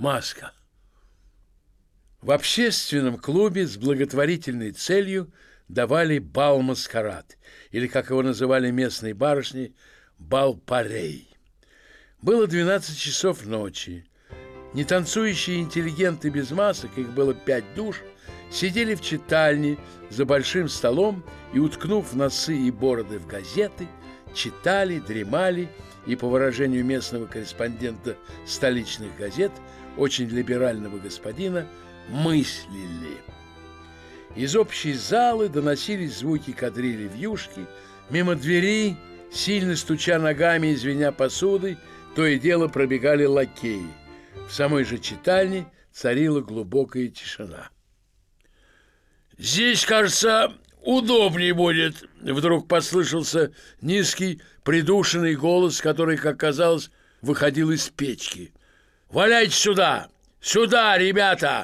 Маска. В общественном клубе с благотворительной целью давали бал-маскарад, или, как его называли местные барышни, бал-парей. Было 12 часов ночи. Нетанцующие интеллигенты без масок, их было 5 душ, сидели в читальне за большим столом и, уткнув носы и бороды в газеты, читали, дремали и, по выражению местного корреспондента столичных газет, очень либерального господина, мыслили. Из общей залы доносились звуки кадрили вьюшки, мимо двери, сильно стуча ногами и звеня посудой, то и дело пробегали лакеи. В самой же читальне царила глубокая тишина. «Здесь, кажется, удобнее будет», — вдруг послышался низкий, придушенный голос, который, как казалось, выходил из печки. «Валяйте сюда! Сюда, ребята!»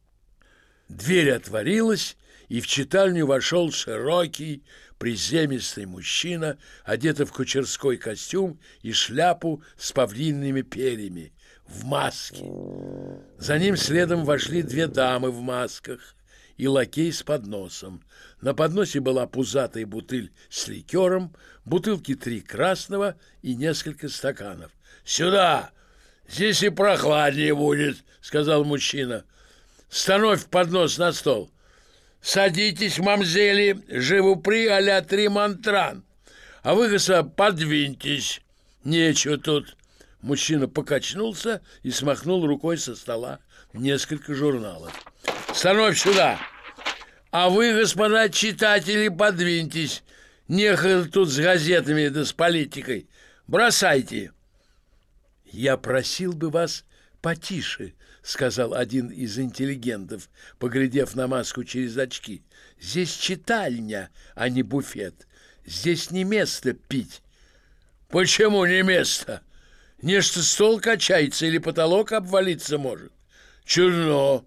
Дверь отворилась, и в читальню вошел широкий, приземистый мужчина, одетый в кучерской костюм и шляпу с павлинными перьями, в маске. За ним следом вошли 2 дамы в масках и лакей с подносом. На подносе была пузатая бутыль с ликером, бутылки 3 красного и несколько стаканов. «Сюда! Здесь и прохладнее будет», — сказал мужчина. «Становь поднос на стол. Садитесь, мамзели, живупри а-ля Тримантран. А вы, господа, подвиньтесь. Нечего тут». Мужчина покачнулся и смахнул рукой со стола несколько журналов. «Становь сюда! А вы, господа читатели, подвиньтесь. Нехотя тут с газетами да с политикой. Бросайте!» «Я просил бы вас потише», — сказал один из интеллигентов, поглядев на маску через очки. «Здесь читальня, а не буфет. Здесь не место пить». «Почему не место? Нечто стол качается или потолок обвалиться может. Чудно.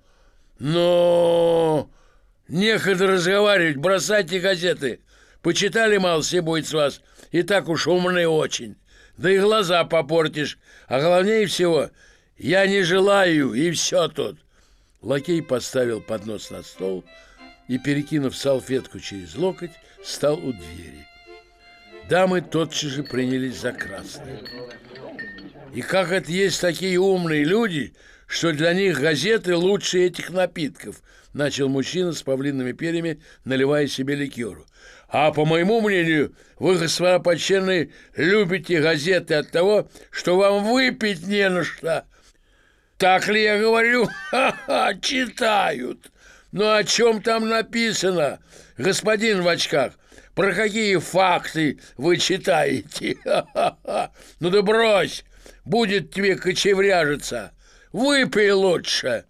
Но нехотя разговаривать, бросайте газеты. Почитали мало, все будет с вас. И так уж умные очень. Да и глаза попортишь. А главнее всего, я не желаю, и все тут». Лакей поставил поднос на стол и, перекинув салфетку через локоть, стал у двери. Дамы тотчас же принялись за красное. «И как это есть такие умные люди, что для них газеты лучше этих напитков», — начал мужчина с павлинными перьями, наливая себе ликеру. «А по моему мнению, вы, господа почтенные, любите газеты от того, что вам выпить не на что». «Так ли я говорю? Ха-ха, читают. Ну, о чем там написано, господин в очках? Про какие факты вы читаете? Ха-ха-ха. Ну да брось, будет тебе кочевряжиться. Выпей лучше».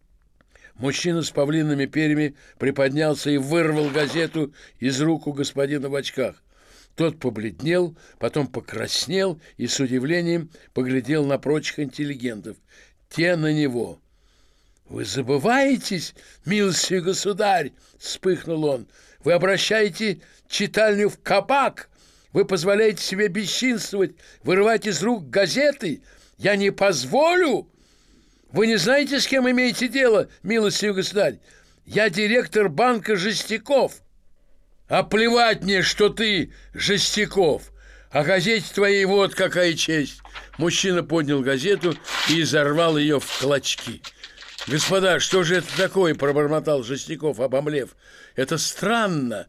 Мужчина с павлинными перьями приподнялся и вырвал газету из рук у господина в очках. Тот побледнел, потом покраснел и с удивлением поглядел на прочих интеллигентов. Те на него. «Вы забываетесь, милостивый государь!» — вспыхнул он. «Вы обращаете читальню в кабак! Вы позволяете себе бесчинствовать, вырывать из рук газеты! Я не позволю! Вы не знаете, с кем имеете дело, милостивый государь? Я директор банка Жестяков!» «А плевать мне, что ты Жестяков! О газете твоей вот какая честь!» Мужчина поднял газету и изорвал ее в клочки. «Господа, что же это такое?» — пробормотал Жестяков, обомлев. «Это странно,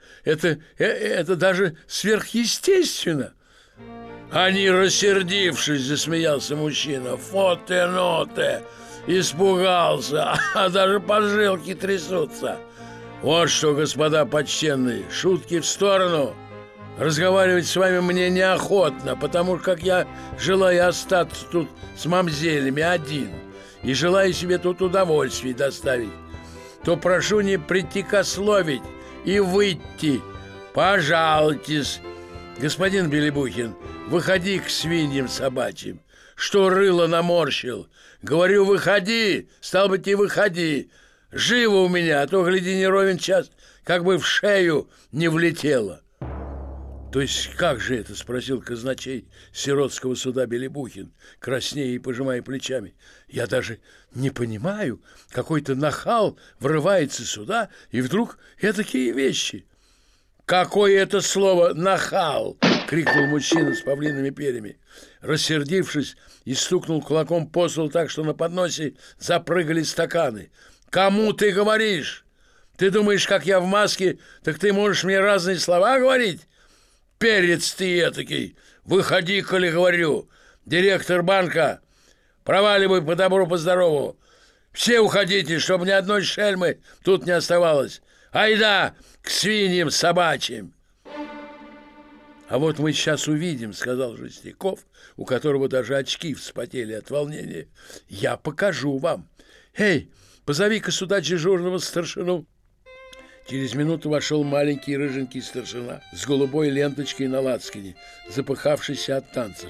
это даже сверхъестественно». «А не рассердившись, — засмеялся мужчина, — фоте-ноте, испугался, а даже поджилки трясутся. Вот что, господа почтенные, шутки в сторону. Разговаривать с вами мне неохотно, потому как я желаю остаться тут с мамзелями один и желаю себе тут удовольствий доставить. То прошу не притекословить и выйти. Пожалуйтесь. Господин Белебухин, выходи к свиньям собачьим. Что рыло наморщил? Говорю, выходи, стал быть, и выходи. Живо у меня, а то, гляди, не ровен час, как бы в шею не влетело». То есть как же это? — спросил казначей сиротского суда Белебухин, краснея и пожимая плечами. Я даже не понимаю, какой-то нахал врывается сюда, и вдруг такие вещи. «Какое это слово «нахал»?» — крикнул мужчина с павлиными перьями. Рассердившись и стукнул кулаком по столу так, что на подносе запрыгали стаканы. «Кому ты говоришь? Ты думаешь, как я в маске, так ты можешь мне разные слова говорить? Перец ты этакий! Выходи, коли говорю! Директор банка! Проваливай по добру, по здорову! Все уходите, чтобы ни одной шельмы тут не оставалось! Айда к свиньям собачьим!» «А вот мы сейчас увидим, — сказал Жестяков, у которого даже очки вспотели от волнения. — Я покажу вам. Эй, позови-ка сюда дежурного старшину». Через минуту вошел маленький рыженький старшина с голубой ленточкой на лацкане, запыхавшийся от танцев.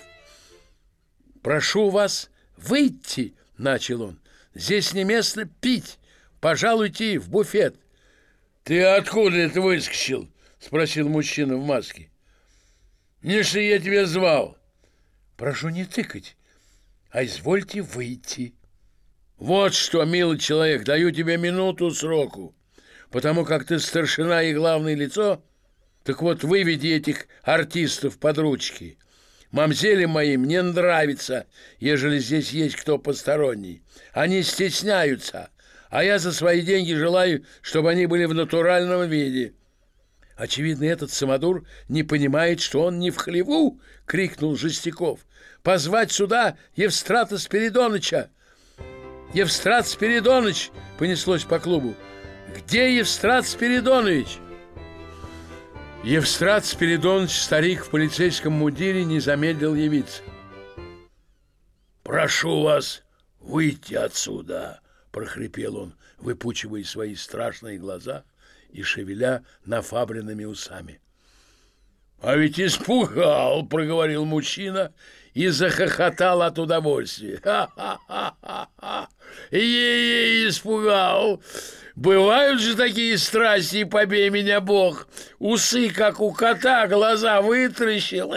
«Прошу вас выйти, — начал он. — Здесь не место пить. Пожалуйте в буфет». «Ты откуда это выскочил?» — спросил мужчина в маске. «Не что я тебя звал». «Прошу не тыкать, а извольте выйти». «Вот что, милый человек, даю тебе минуту сроку. Потому как ты старшина и главное лицо, так вот выведи этих артистов под ручки. Мамзелям моим не нравится, ежели здесь есть кто посторонний. Они стесняются, а я за свои деньги желаю, чтобы они были в натуральном виде». «Очевидно, этот самодур не понимает, что он не в хлеву!» — крикнул Жестяков. «Позвать сюда Евстрата Спиридоныча!» «Евстрат Спиридоныч!» — понеслось по клубу. «Где Евстрат Спиридонович?» Евстрат Спиридонович, старик в полицейском мундире, не замедлил явиться. «Прошу вас выйти отсюда!» — прохрипел он, выпучивая свои страшные глаза и шевеля нафабренными усами. «А ведь испугал!» — проговорил мужчина и захохотал от удовольствия. «Ха-ха-ха-ха! Ей-ей, испугал! Бывают же такие страсти, побей меня Бог! Усы, как у кота, глаза вытращил!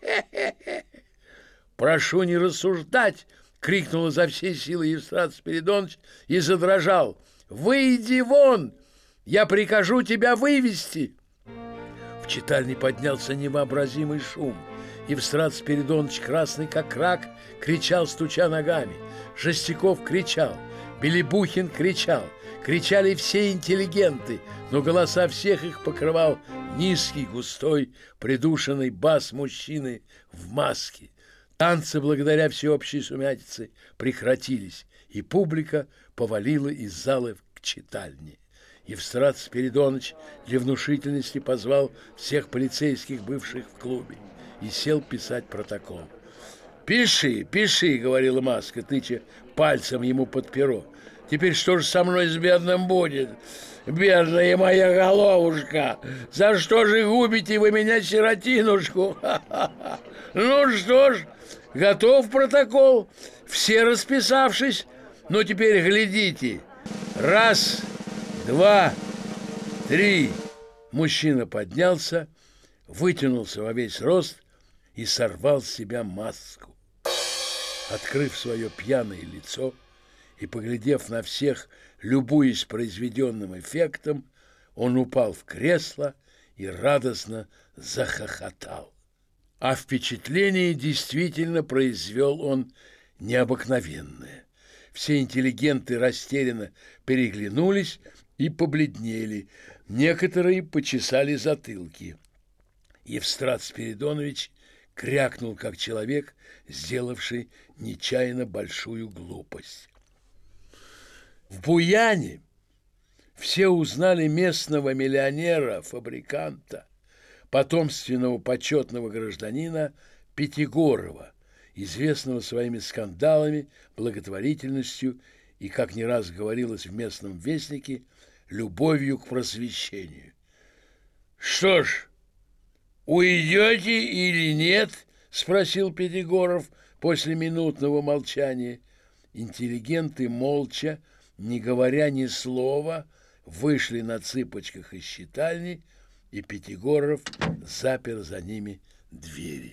Прошу не рассуждать!» — крикнул изо всей силы Евстрат Спиридонович и задрожал. «Выйди вон! Я прикажу тебя вывести!» В читальне поднялся невообразимый шум. Евстрат Спиридонович, красный как рак, кричал, стуча ногами. Жестяков кричал, Белебухин кричал, кричали все интеллигенты, но голоса всех их покрывал низкий, густой, придушенный бас мужчины в маске. Танцы, благодаря всеобщей сумятице, прекратились, и публика повалила из зала к читальне. Евстрат Спиридонович для внушительности позвал всех полицейских, бывших в клубе, и сел писать протокол. «Пиши, пиши, — говорила Маска, тыча пальцем ему под перо. — Теперь что же со мной с бедным будет? Бедная моя головушка! За что же губите вы меня, сиротинушку? Ха-ха-ха! Ну что ж, готов протокол? Все расписавшись? Ну теперь глядите. Раз, два, три». Мужчина поднялся, вытянулся во весь рост и сорвал с себя маску. Открыв свое пьяное лицо и поглядев на всех, любуясь произведенным эффектом, он упал в кресло и радостно захохотал. А впечатление действительно произвел он необыкновенное. Все интеллигенты растерянно переглянулись и побледнели, некоторые почесали затылки. Евстрат Спиридонович крякнул, как человек, сделавший нечаянно большую глупость. В Буяне все узнали местного миллионера, фабриканта, потомственного почетного гражданина Пятигорова, известного своими скандалами, благотворительностью и, как не раз говорилось в местном вестнике, любовью к просвещению. «Что ж, уйдете или нет?» — спросил Пятигоров после минутного молчания. Интеллигенты молча, не говоря ни слова, вышли на цыпочках из читальни и Пятигоров запер за ними двери.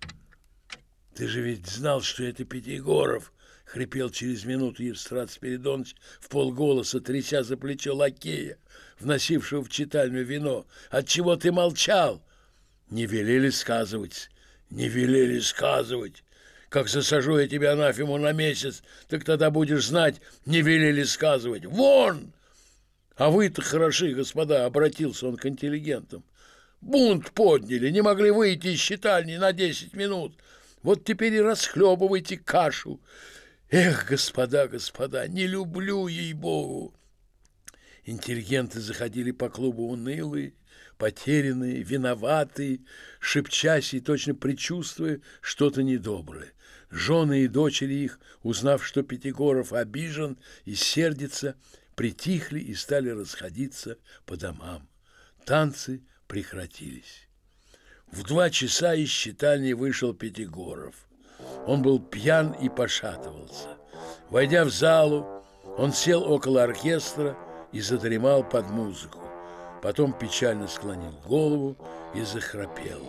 «Ты же ведь знал, что это Пятигоров!» — хрипел через минуту Евстрат Спиридонович вполголоса, тряся за плечо лакея, вносившего в читальню вино. «Отчего ты молчал?» «Не велели сказывать, не велели сказывать. Как засажу я тебя анафему на месяц, так тогда будешь знать, не велели сказывать. Вон!» «А вы-то хороши, господа!» — обратился он к интеллигентам. «Бунт подняли, не могли выйти из читальни на 10 минут. Вот теперь и расхлебывайте кашу. Эх, господа, господа, не люблю, ей-богу!» Интеллигенты заходили по клубу унылые, потерянные, виноватые, шепчась и точно предчувствуя что-то недоброе. Жены и дочери их, узнав, что Пятигоров обижен и сердится, притихли и стали расходиться по домам. Танцы прекратились. В 2 часа из читальни вышел Пятигоров. Он был пьян и пошатывался. Войдя в залу, он сел около оркестра и задремал под музыку. Потом печально склонил голову и захрапел.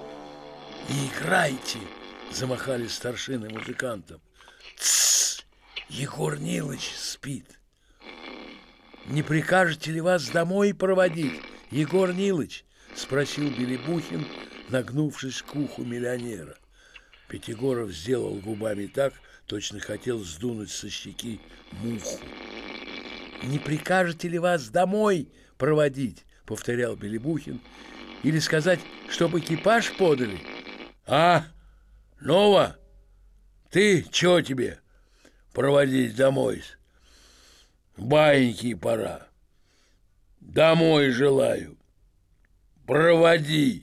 «Не играйте!» — замахали старшины музыкантам. «Тссс! Егор Нилыч спит!» «Не прикажете ли вас домой проводить, Егор Нилыч?» — спросил Белебухин, нагнувшись к уху миллионера. Пятигоров сделал губами так, точно хотел сдунуть со щеки муху. «Не прикажете ли вас домой проводить?» — повторял Белебухин. «Или сказать, чтобы экипаж подали?» «А, Нова, ты чего тебе проводить домой? Баиньки пора. Домой желаю. Проводи!»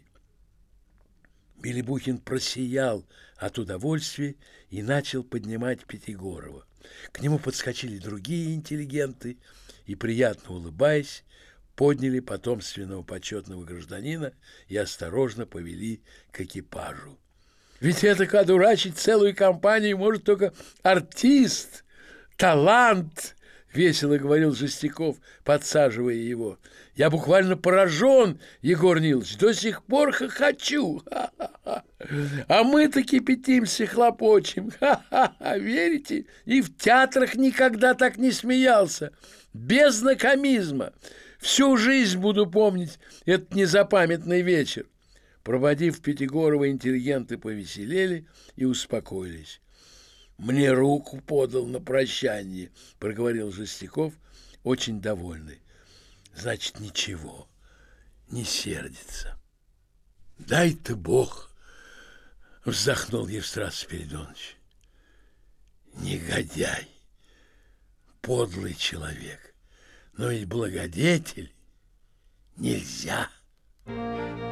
Белебухин просиял от удовольствия и начал поднимать Пятигорова. К нему подскочили другие интеллигенты и, приятно улыбаясь, подняли потомственного почетного гражданина и осторожно повели к экипажу. «Ведь это одурачить целую компанию может только артист, талант!» — весело говорил Жестяков, подсаживая его. «Я буквально поражен, Егор Нилович, до сих пор хохочу. Ха-ха-ха. А мы-то кипятимся, хлопочем. Ха-ха-ха. Верите? И в театрах никогда так не смеялся. Без комизма. Всю жизнь буду помнить этот незапамятный вечер». Проводив Пятигорова, интеллигенты повеселели и успокоились. «Мне руку подал на прощание», — проговорил Жестяков, очень довольный. «Значит, ничего, не сердится». «Дай-то Бог», — вздохнул Евстрат Спиридонович. «Негодяй, подлый человек, но ведь благодетель нельзя».